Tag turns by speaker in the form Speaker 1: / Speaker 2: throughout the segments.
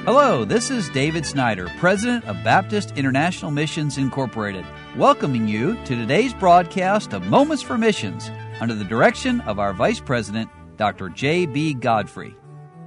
Speaker 1: Hello, this is David Snyder, President of Baptist International Missions Incorporated, welcoming you to today's broadcast of Moments for Missions under the direction of our Vice President, Dr. J.B. Godfrey.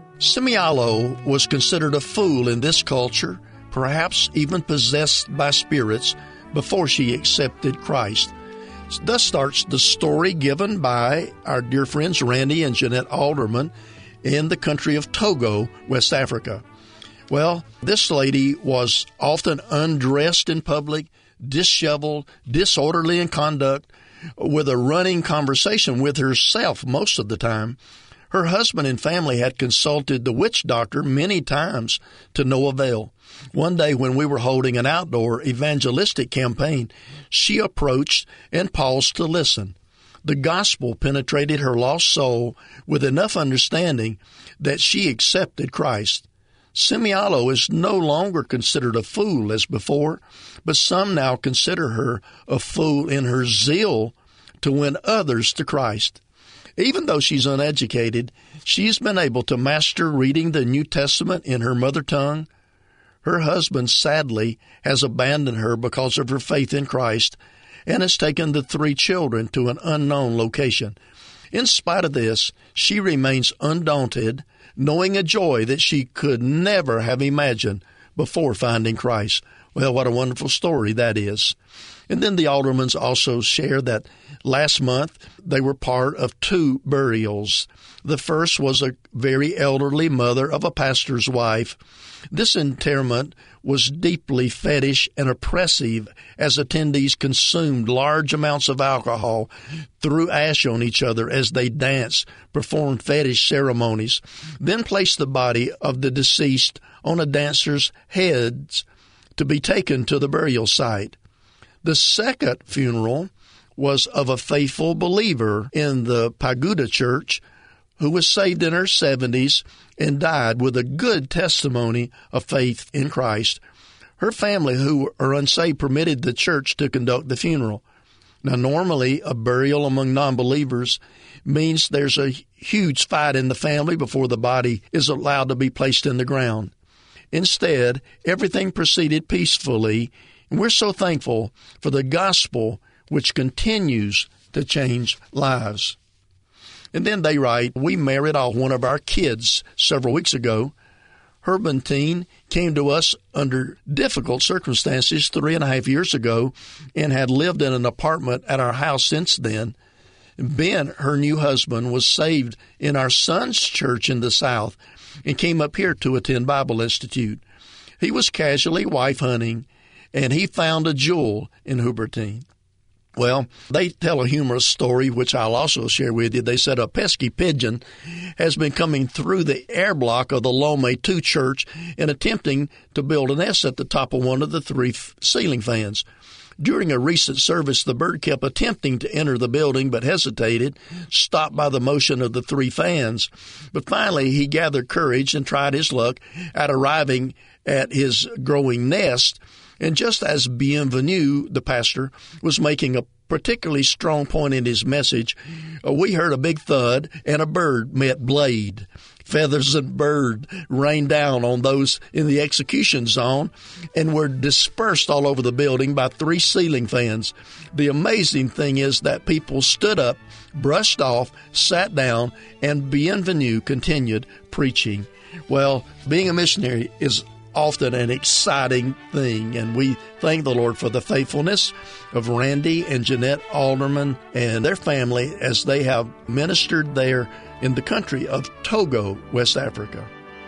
Speaker 2: Semialo was considered a fool in this culture, perhaps even possessed by spirits, before she accepted Christ. Thus starts the story given by our dear friends Randy and Jeanette Alderman in the country of Togo, West Africa. Well, this lady was often undressed in public, disheveled, disorderly in conduct, with a running conversation with herself most of the time. Her husband and family had consulted the witch doctor many times to no avail. One day when we were holding an outdoor evangelistic campaign, she approached and paused to listen. The gospel penetrated her lost soul with enough understanding that she accepted Christ. Semialo is no longer considered a fool as before, but some now consider her a fool in her zeal to win others to Christ. Even though she's uneducated, she's been able to master reading the New Testament in her mother tongue. Her husband, sadly, has abandoned her because of her faith in Christ and has taken the 3 children to an unknown location. In spite of this, she remains undaunted, knowing a joy that she could never have imagined before finding Christ. Well, what a wonderful story that is. And then the Aldermans also share that last month they were part of 2 burials. The first was a very elderly mother of a pastor's wife. This interment was deeply fetish and oppressive as attendees consumed large amounts of alcohol, threw ash on each other as they danced, performed fetish ceremonies, then placed the body of the deceased on a dancer's heads to be taken to the burial site. The second funeral was of a faithful believer in the Pagoda Church who was saved in her 70s and died with a good testimony of faith in Christ. Her family, who are unsaved, permitted the church to conduct the funeral. Now, normally, a burial among non-believers means there's a huge fight in the family before the body is allowed to be placed in the ground. Instead, everything proceeded peacefully, and we're so thankful for the gospel which continues to change lives. And then they write, we married off one of our kids several weeks ago. Herbenteen came to us under difficult circumstances 3.5 years ago and had lived in an apartment at our house since then. Ben, her new husband, was saved in our son's church in the South and came up here to attend Bible Institute. He was casually wife hunting, and he found a jewel in Herbenteen. Well, they tell a humorous story, which I'll also share with you. They said a pesky pigeon has been coming through the air block of the Lome 2 church and attempting to build a nest at the top of one of the 3 ceiling fans. During a recent service, the bird kept attempting to enter the building but hesitated, stopped by the motion of the 3 fans. But finally, he gathered courage and tried his luck at arriving at his growing nest. And just as Bienvenu, the pastor, was making a particularly strong point in his message, we heard a big thud and a bird met blade. Feathers and bird rained down on those in the execution zone and were dispersed all over the building by 3 ceiling fans. The amazing thing is that people stood up, brushed off, sat down, and Bienvenu continued preaching. Well, being a missionary is often an exciting thing, and we thank the Lord for the faithfulness of Randy and Jeanette Alderman and their family as they have ministered there in the country of Togo, West Africa.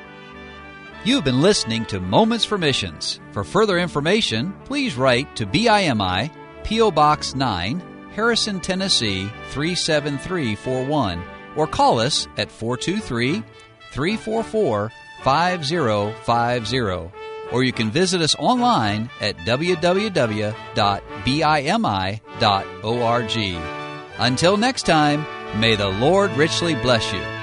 Speaker 1: You've been listening to Moments for Missions. For further information, please write to BIMI, P.O. Box 9, Harrison, Tennessee 37341, or call us at 423-344-5050, or you can visit us online at www.bimi.org. Until next time, may the Lord richly bless you.